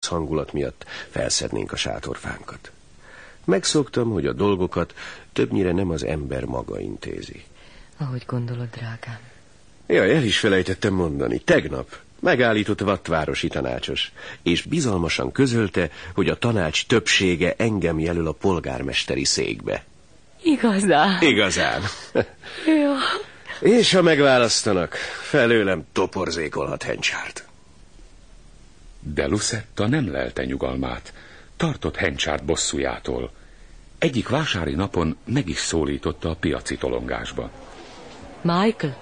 hangulat miatt felszednénk a sátorfánkat. Megszoktam, hogy a dolgokat többnyire nem az ember maga intézi. Ahogy gondolod, drágám. Jaj, el is felejtettem mondani. Tegnap megállított vattvárosi tanácsos, és bizalmasan közölte, hogy a tanács többsége engem jelöl a polgármesteri székbe. Igazán? Igazán. Jó. És ha megválasztanak, felőlem toporzékolhat Henchard. De Lucetta nem lelte nyugalmát. Tartott Henchard bosszújától. Egyik vásári napon meg is szólította a piaci tolongásba. Michael?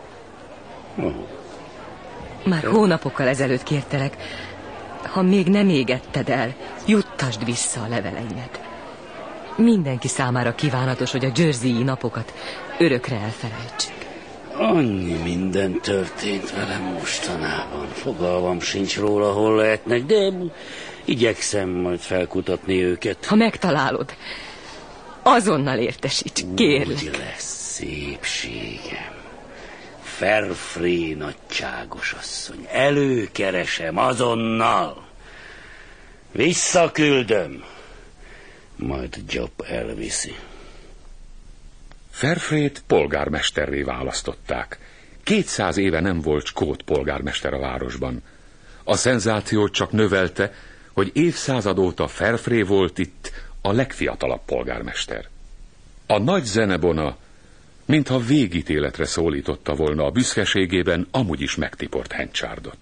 Már hónapokkal ezelőtt kértelek, ha még nem égetted el, juttasd vissza a leveleimet. Mindenki számára kívánatos, hogy a Jersey-i napokat örökre elfelejtsük. Annyi minden történt velem mostanában. Fogalmam sincs róla, hol lehetnek, de igyekszem majd felkutatni őket. Ha megtalálod, azonnal értesíts, kérlek. Úgy lesz szépségem. Fairfree nagyságos asszony. Előkeresem azonnal. Visszaküldöm. Majd Job elviszi. Fairfree-t polgármesterré választották. 200 éve nem volt skót polgármester a városban. A szenzációt csak növelte, hogy évszázad óta Fairfree volt itt a legfiatalabb polgármester. A nagy zenebona, mintha végítéletre szólította volna a büszkeségében amúgy is megtiport Henchardot.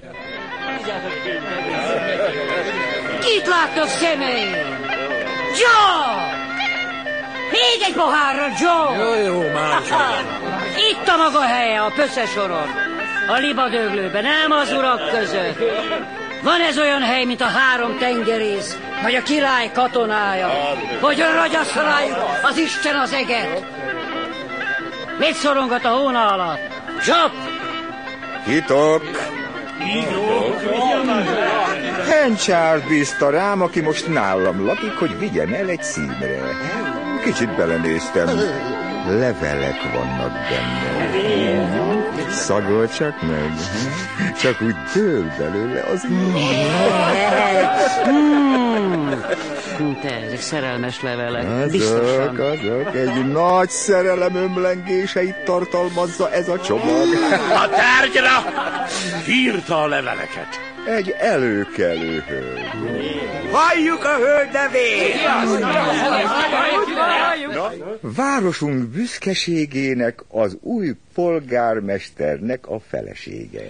Kit láttok szemeim? Joe! Még egy pohárra, Joe! Jó, már. Itt a maga helye a pöszesoron. A libadöglőben, nem az urak között. Van ez olyan hely, mint a 3 tengerész, vagy a király katonája, hogy ragyassza rájuk az Isten az eget. Mit szorongat a hóna alatt? Jobb! Hitok! Henchard bízta rám, aki most nálam lakik, hogy vigyen el egy színre. Kicsit belenéztem. Levelek vannak benne. Szagol csak meg. Csak úgy dől belőle az... Te, ezek szerelmes levelek. Biztosan. Azok. Egy nagy szerelem ömlengéseit tartalmazza ez a csomag. A tárgyra írta a leveleket. Egy előkelő hölgy. Halljuk a hölgy nevét! Városunk büszkeségének, az új polgármesternek a felesége.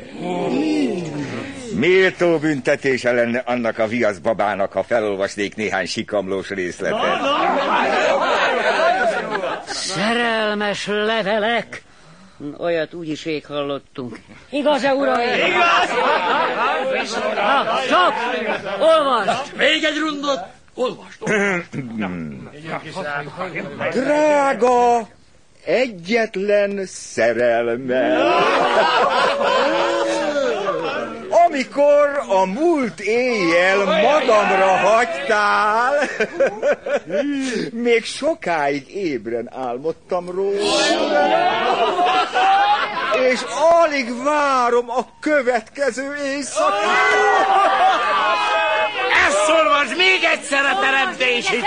Méltó büntetése lenne annak a viaszbabának, ha felolvasnék néhány sikamlós részletet. Szerelmes levelek? Olyat úgyis rég hallottunk. Igaz-e, uraim? Igaz! Na, Jobb! Olvasd! Még egy rundot! Olvasd! Drága, egyetlen szerelmem. Amikor a múlt éjjel magamra hagytál, még sokáig ébren álmodtam róla, és alig várom a következő éjszakát. Ezt olvasd még egyszer a teremtését!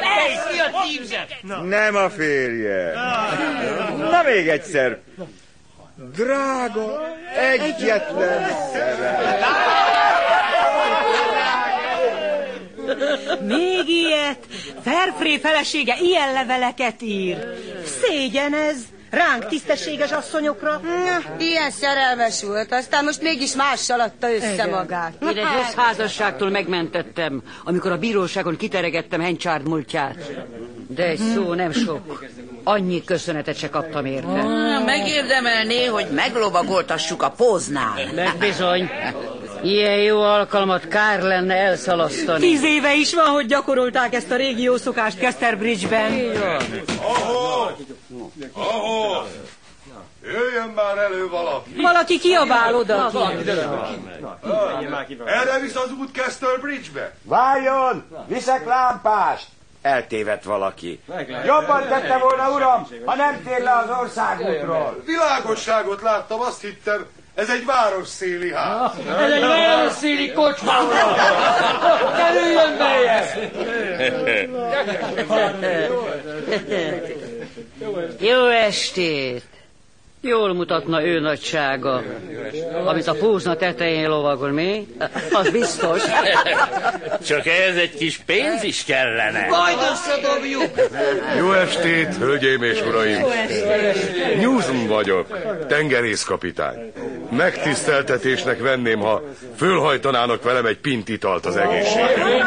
Nem a férje. Na még egyszer. Drága, egyetlen szerelem. Még ilyet? Fairfree felesége ilyen leveleket ír. Szégyen ez. Ránk tisztességes asszonyokra. Ilyen szerelmes volt, aztán most mégis mással adta össze magát. Én egy rossz házasságtól megmentettem, amikor a bíróságon kiteregettem Henchard múltját. De egy szó nem sok. Annyi köszönetet se kaptam érte. Megérdemelné, hogy meglovagoltassuk a póznál. Bizony. Ilyen jó alkalmat kár lenne elszalasztani. 10 éve is van, hogy gyakorolták ezt a régi jó szokást Casterbridge-ben. Ahhoz! Jöjjön már elő valaki! Valaki kiabál oda. Erre visz az út Casterbridge-be? Várjon! Viszek lámpást! Eltévedt valaki. Jobban tette volna, uram, ha nem tér le az országútról. Világosságot láttam, azt hittem, Ez egy városszéli ház. Ez egy városszéli kocsma, uram! Kerüljön beljebb! Jó estét! Jól mutatna ő nagysága, amit a Pózna tetején lovagol, mi? Az biztos. Csak ez egy kis pénz is kellene. Majd összedobjuk! Jó estét, hölgyeim és uraim! Newsom vagyok, tengerészkapitány. Megtiszteltetésnek venném, ha fölhajtanának velem egy pint italt az egészségre.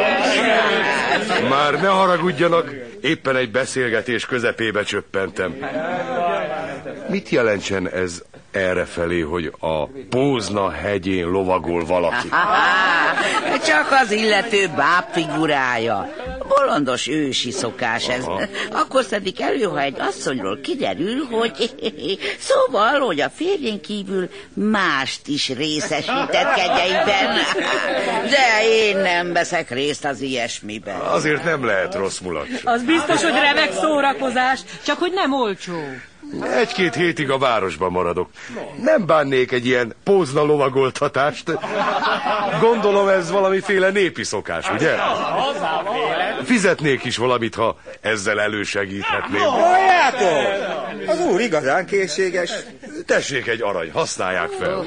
Már ne haragudjanak, éppen egy beszélgetés közepébe csöppentem. Mit jelentsen ez errefelé, hogy a Pózna hegyén lovagol valaki? Csak az illető bábfigurája. Bolondos ősi szokás ez. Akkor szedik elő, ha egy asszonyról kiderül, hogy... Szóval, hogy a férjén kívül mást is részesített kegyeiben. De én nem veszek részt az ilyesmiben. Azért nem lehet rossz mulat. Az biztos, hogy remek szórakozás, csak hogy nem olcsó. 1-2 hétig a városban maradok. Nem bánnék egy ilyen Pózna lovagoltatást. Gondolom ez valamiféle népi szokás, ugye? Fizetnék is valamit, ha ezzel elősegíthetném. Halljátok! Az úr igazán készséges. Tessék egy arany, használják fel.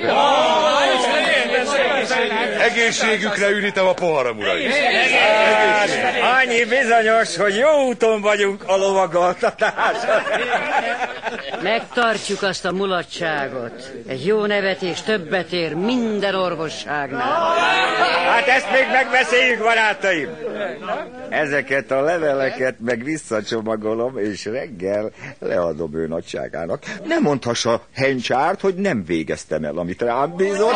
Egészségükre ürítem a poharam, uraim. Annyi bizonyos, hogy jó úton vagyunk a lovagoltatásra. Megtartjuk azt a mulatságot. Egy jó nevetés többet ér minden orvosságnál. Hát ezt még megbeszéljük, barátaim. Ezeket a leveleket meg visszacsomagolom, és reggel leadom ő nagyságának. Ne mondhassa Henchard, hogy nem végeztem el, amit rám bízott.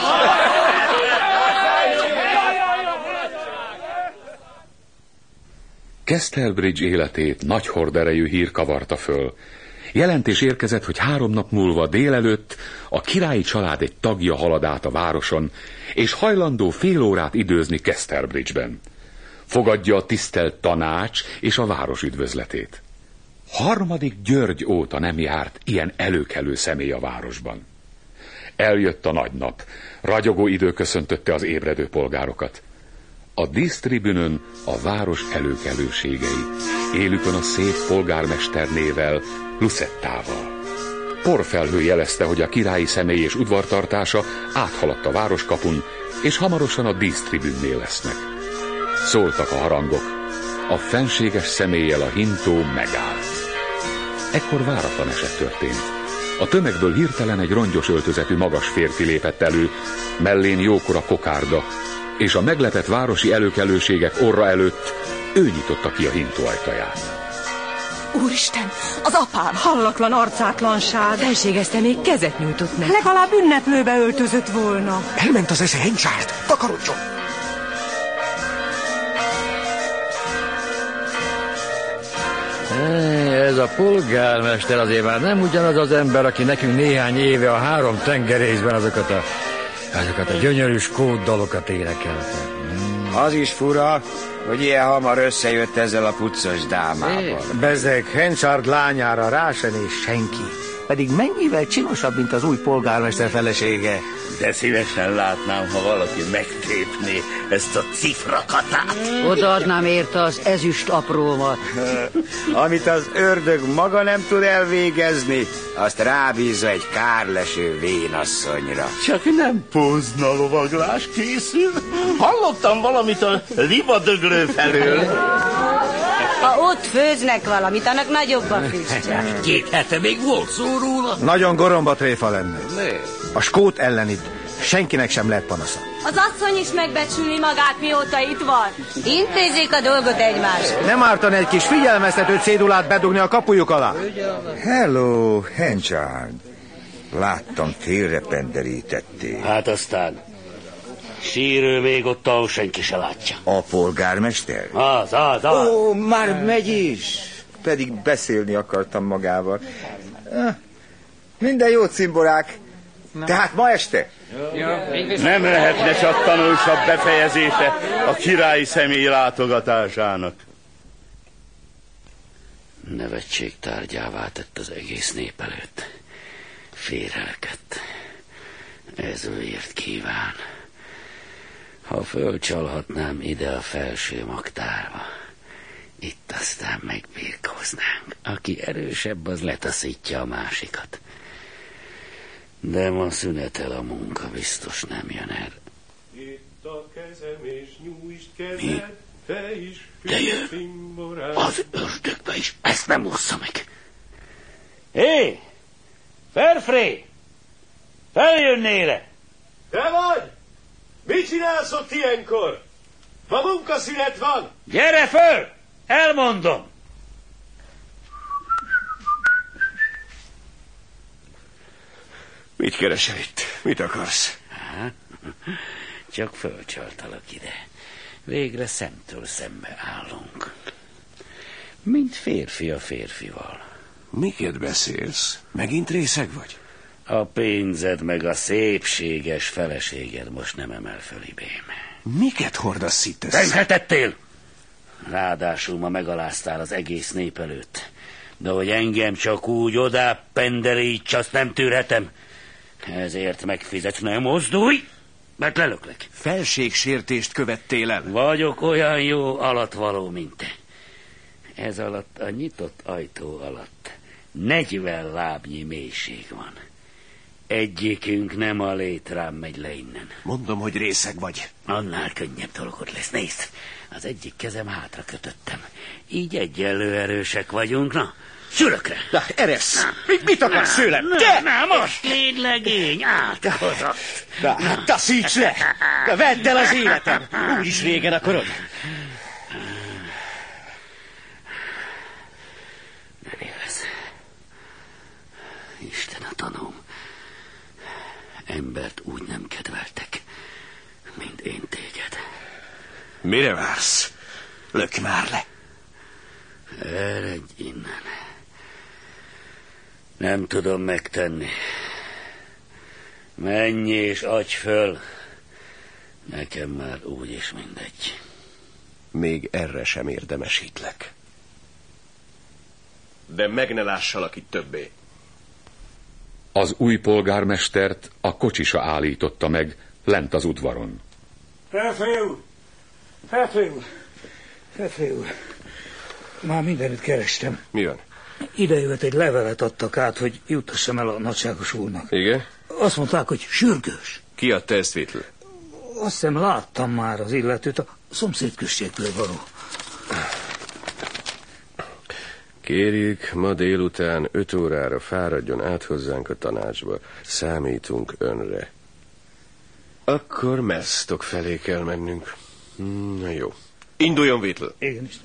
Kestelbridge életét nagy horderejű hír kavarta föl. Jelentés érkezett, hogy 3 nap múlva délelőtt a királyi család egy tagja halad át a városon, és hajlandó fél órát időzni Kestelbridge-ben. Fogadja a tisztelt tanács és a város üdvözletét. 3. György óta nem járt ilyen előkelő személy a városban. Eljött a nagy nap, ragyogó idő köszöntötte az ébredő polgárokat. A dísztribünön a város előkelőségei, élükön a szép polgármesternével, Lucettával. Porfelhő jelezte, hogy a királyi személy és udvartartása áthaladt a városkapun, és hamarosan a dísztribünnél lesznek. Szóltak a harangok, a fenséges személlyel a hintó megállt. Ekkor váratlan eset történt. A tömegből hirtelen egy rongyos öltözetű magas férfi lépett elő, mellén jókora kokárda, és a meglepett városi előkelőségek orra előtt ő nyitotta ki a hintó ajtaját. Úristen, az apám! Hallatlan arcátlanság! Felségezte, még kezet nyújtott neki. Legalább ünneplőbe öltözött volna. Elment az esze, Henchard! Takarodjon! Ez a polgármester azért már nem ugyanaz az ember, aki nekünk néhány éve a 3 tengerészben azokat a gyönyörű skót-dalokat énekelte. Az is fura, hogy ilyen hamar összejött ezzel a puccos dámával. Bezzeg Henchard lányára rá se néz senki. Pedig mennyivel csinosabb, mint az új polgármester felesége. De szívesen látnám, ha valaki megtépné ezt a cifrakatát. Odaadnám érte az ezüst aprómat. Amit az ördög maga nem tud elvégezni, azt rábízza egy kárleső vénasszonyra. Csak nem Pózna lovaglás készül? Hallottam valamit a libadöglő felől. Ha ott főznek valamit, annak nagyobb a füstje. 2 hete még volt szó róla. Nagyon goromba tréfa lenne. A skót ellen itt senkinek sem lehet panasza. Az asszony is megbecsüli magát, mióta itt van. Intézzék a dolgot egymást. Nem ártani egy kis figyelmeztető cédulát bedugni a kapujuk alá. Hello, Henchard. Láttam, félrependerítettél. Hát aztán sírő még ott, ahol senki se látja. A polgármester? Az. Ó, már megy is. Pedig beszélni akartam magával. Minden jó, cimborák. Tehát ma este? Nem lehetne csak tanulsabb befejezése a királyi személy látogatásának. Nevetség tárgyává tett az egész nép előtt. Félrelkedt. Ez vért kíván. Ha fölcsalhatnám ide a felső magtárba, itt aztán megbirkóznánk. Aki erősebb, az letaszítja a másikat. De ma szünetel a munka, biztos nem jön el. Itt a kezem és nyújtsd kezed, Mi? te is. De jön! Az ördögbe is, ezt nem hozza meg. Hé! Ferfré! Feljönnél-e? Te vagy? Mit csinálsz ott ilyenkor? Ma munkaszünet van! Gyere föl! Elmondom! Mit keresel itt? Mit akarsz? Csak fölcsaltalak ide. Végre szemtől szembe állunk. Mint férfi a férfival. Miket beszélsz? Megint részeg vagy? A pénzed meg a szépséges feleséged most nem emel föl ibém. Miket hordasz itt össze? Enyhetettél! Ráadásul ma megaláztál az egész nép előtt. De hogy engem csak úgy odá penderíts, azt nem tűrhetem. Ezért megfizetsz, nem mozdulj, mert lelöklek. Felségsértést követtél el. Vagyok olyan jó alatvaló, mint te. Ez alatt a nyitott ajtó alatt 40 lábnyi mélység van. Egyikünk nem a létrám megy le innen. Mondom, hogy részeg vagy. Annál könnyebb dolgod lesz. Nézd, az egyik kezem hátra kötöttem. Így egyenlő erősek vagyunk, na, sülökre. Na, eresz! Mit akarsz tőlem? Na, most légy legény, átkozott. Na, taszíts le! Vedd el az életem! Úgyis régen akarod. De élsz. Isten a tanúm. Embert úgy nem kedveltek, mint én téged. Mire vársz? Lökj már le! Eredj innen. Nem tudom megtenni. Menj és adj föl. Nekem már úgyis mindegy. Még erre sem érdemesítlek. De meg ne lássalak itt többé. Az új polgármestert a kocsisa állította meg lent az udvaron. Ferfré úr! Ferfré úr! Ferfré úr! Már mindenütt kerestem. Mi van? Idejött egy levelet adtak át, hogy juttassam el a nagyságos úrnak. Igen? Azt mondták, hogy sürgős. Ki adta ezt, Vitl? Azt hiszem láttam már az illetőt, a szomszéd községből való. Kérjük, ma délután 5 órára fáradjon át hozzánk a tanácsba. Számítunk önre. Akkor Mesztok felé kell mennünk. Na jó. Induljon, Vitl! Igen, is.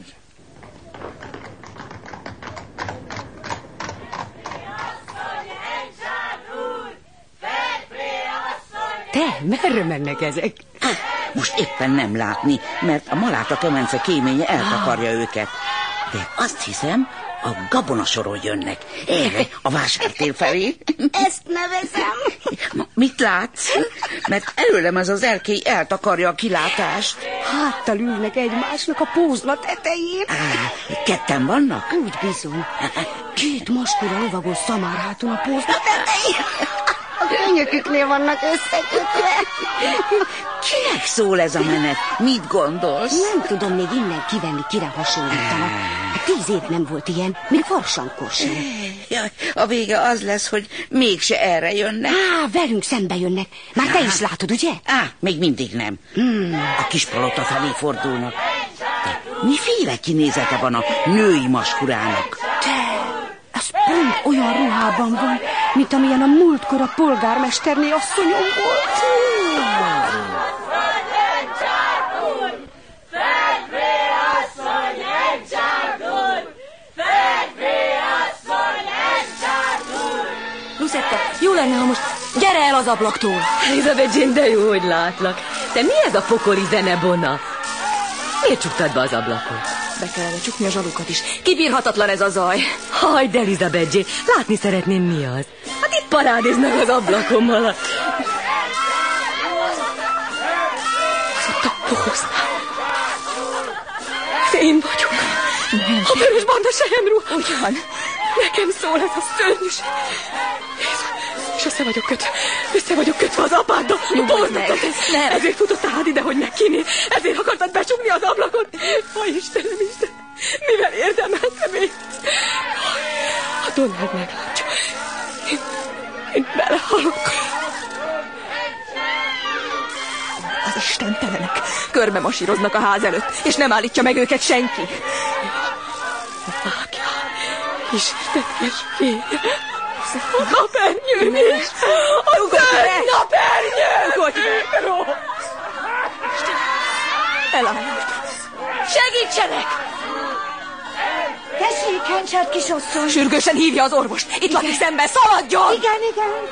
Te, merre mennek ezek? Most éppen nem látni, mert a Maláta kemence kéménye eltakarja őket. De azt hiszem, a gabonasorról jönnek. Erre, a vásártér felé. Ezt nevezem. Mit látsz? Mert előlem ez az erkély eltakarja a kilátást. Háttal ülnek egymásnak a pózla tetején. Ketten vannak? Úgy bizony. 2 maskura lovagos szamárháton a pózla tetején. A könyöküknél vannak összekötve. Kinek szól ez a menet? Mit gondolsz? Nem tudom még innen kivenni, kire hasonlítanak. 10 év nem volt ilyen, még farsankor sem. Jaj, a vége az lesz, hogy mégse erre jönnek. Velünk szembe jönnek. Már te is látod, ugye? Még mindig nem. A kispalota felé fordulnak. De miféle kinézete van a női maskurának? Ez pont olyan ruhában van, mint amilyen a múltkor a polgármesterné asszonyom volt. Lucetta, jó lenne, ha most gyere el az ablaktól. Elizabeth Jane, de jó, hogy látlak. Te mi ez a pokoli zenebona? Miért csuktad be az ablakot? Be kellene csukni a zsalukat is. Kibírhatatlan ez a zaj. Hagyd, Elizabeth Jane, látni szeretném, mi az. Hát itt parádéznak az ablakommal. Az ott a pohoznál. Ez én vagyok. Nem. A vörös banda selyemruha. Ugyan. Nekem szól ez a szörnyűség. És össze vagyok kötve az apáddal. Nyugodj meg! Ezért futottál hát ide, hogy megkínni. Ezért akartad becsukni az ablakot. Ó, Istenem, mivel érdemeltem én? A Donald meglátja. Én belehalok. Az istentelenek körbe masíroznak a ház előtt, és nem állítja meg őket senki. Vágja, Istenes férje, a napernyőn is, a szent napernyőn! Istenem, elállult. Segítsenek! Tessék, Henchard kisasszony! Sürgősen hívja az orvost! Itt lakik szemben, szaladjon! Igen.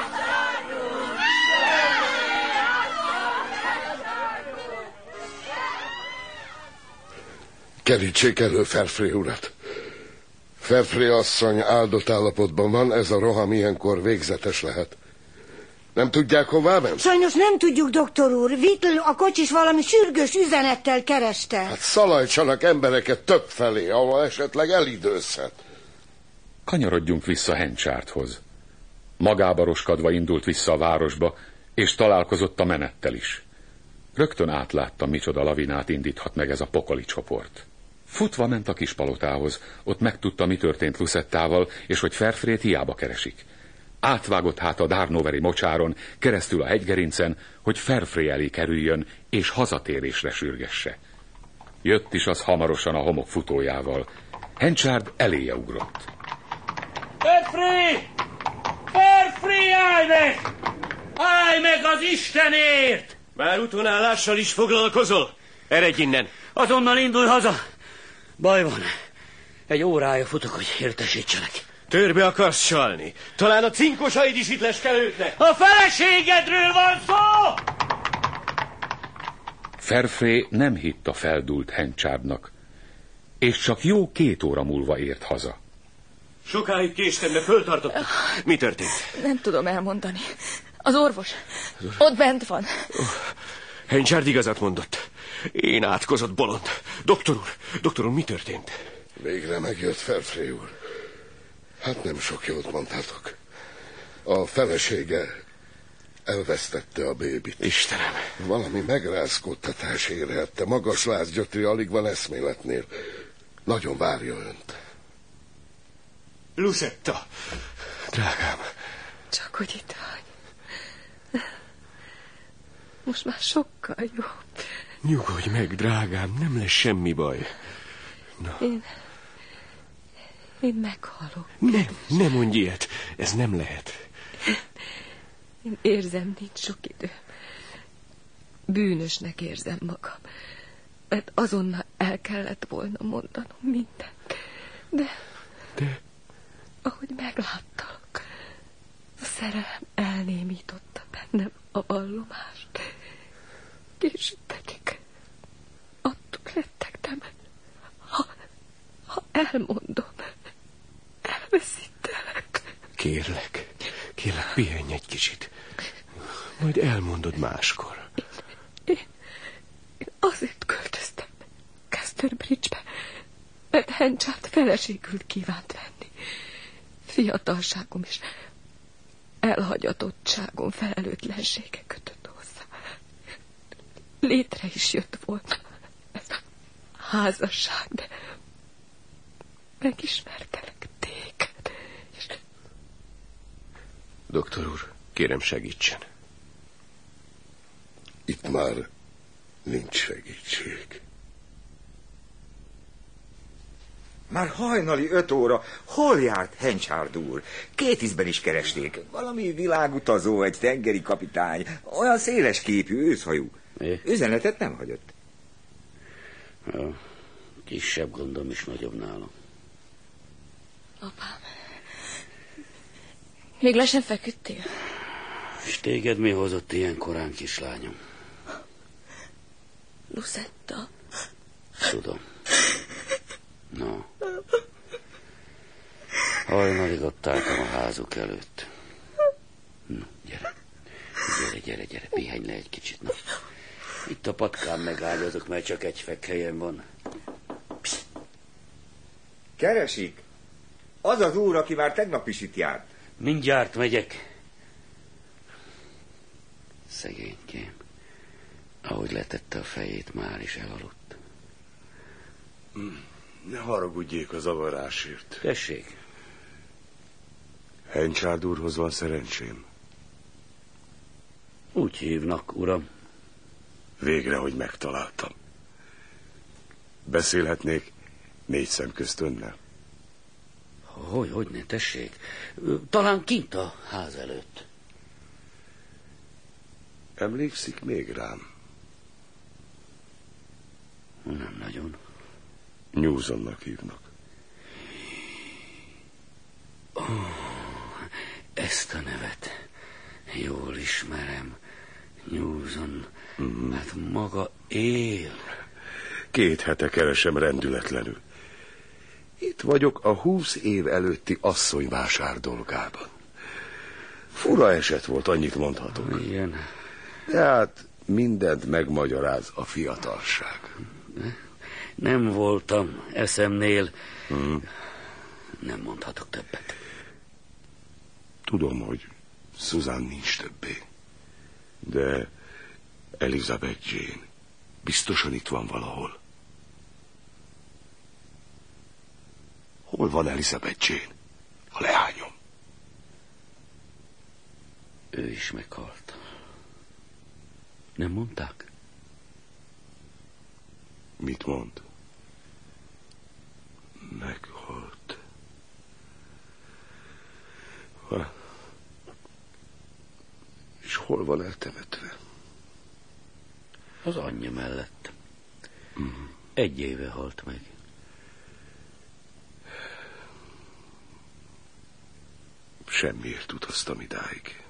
Kerítsék elő Fairfrey urat. Fairfrey asszony áldott állapotban van, ez a roham ilyenkor végzetes lehet. Nem tudják, hová ment? Sajnos nem tudjuk, doktor úr. Whittle a kocsis valami sürgős üzenettel kereste. Hát szalajtsanak embereket több felé, ahol esetleg elidőzhet. Kanyarodjunk vissza Henchardhoz. Magába roskadva indult vissza a városba, és találkozott a menettel is. Rögtön átlátta, micsoda lavinát indíthat meg ez a pokoli csoport. Futva ment a kispalotához, ott megtudta, mi történt Lucettával, és hogy Fairfreyt hiába keresik. Átvágott hát a Darnoveri mocsáron, keresztül a hegygerincen, hogy Fairfrey elé kerüljön, és hazatérésre sürgesse. Jött is az hamarosan a homok futójával. Henchard eléje ugrott. Fairfrey! Fairfrey, állj meg! Állj meg az Istenért! Már utonállással is foglalkozol? Eredj innen! Azonnal indulj haza! Baj van. Egy órája futok, hogy értesítsenek. Törbe akarsz csalni? Talán a cinkosaid is itt leskelődnek. A feleségedről van szó! Fairfrey nem hitt a feldúlt Henchardnak, és csak jó 2 óra múlva ért haza. Sokáig késtem, de föltartottuk. Mi történt? Nem tudom elmondani. Az orvos ott bent van. Henchard igazat mondott. Én átkozott bolond. Doktor úr, mi történt? Végre megjött Fairfrey úr. Hát nem sok jót mondhatok. A felesége elvesztette a bébit. Istenem. Valami megrázkódtatás érhette. Magas lázgyötri alig van eszméletnél. Nagyon várja önt. Lucetta, drágám. Csak hogy itt vagy. Most már sokkal jobb. Nyugodj meg, drágám, nem lesz semmi baj. Na. Én meghalok. Nem mondj ilyet, ez nem lehet. Én érzem, nincs sok idő. Bűnösnek érzem magam. Mert azonnal el kellett volna mondanom mindent. De... ahogy megláttalak, a szerelem elnémította bennem a vallomást. Később pedig attól rettegtem, ha elmondom, elveszítelek. Kérlek, pihenj egy kicsit. Majd elmondod máskor. Én azért költöztem Casterbridge-be, mert Henchard feleségül kívánt venni. Fiatalságom és elhagyatottságom felelőtlensége kötött hozzá. Létre is jött volna ez a házasság, de megismertelek téged, és... Doktor úr, kérem segítsen. Itt már nincs segítség. Már hajnali 5 óra. Hol járt Henchard úr? 2 ízben is keresték. Valami világutazó, egy tengeri kapitány. Olyan széles képű, őszhajú. Üzenetet nem hagyott. Ja, kisebb gondom is nagyobb nálam. Apám, még le sem feküdtél? És téged mi hozott ilyen korán, kislányom? Lucetta. Tudom. No. Hajnalig ott álltam a házuk előtt. No, gyere, pihenj le egy kicsit. Na. Itt a patkán megágyazok, mert csak egy fekhelyen van. Psst. Keresik? Az az úr, aki már tegnap is itt járt. Mindjárt megyek. Szegénykém. Ahogy letette a fejét, már is elaludt. Ne haragudjék a zavarásért. Tessék. Henchard úrhoz van szerencsém. Úgy hívnak, uram. Végre, hogy megtaláltam. Beszélhetnék 4 szem közt önnel? Hogy ne, tessék. Talán kint a ház előtt. Emlékszik még rám? Nem nagyon. Newsonnak hívnak. Ezt a nevet jól ismerem. Newson. Hát maga él. 2 hete keresem rendületlenül. Itt vagyok a 20 év előtti asszonyvásár dolgában. Fura eset volt, annyit mondhatok. Igen. Tehát mindent megmagyaráz a fiatalság. Nem voltam eszemnél. Nem mondhatok többet. Tudom, hogy Susan nincs többé. De Elizabeth Jane biztosan itt van valahol. Hol van Elizabeth Jane? A leányom. Ő is meghalt. Nem mondták? Mit mond? Meghalt. És hol van eltemetve? Az anyja mellett. 1 éve halt meg. Semmiért utaztam idáig.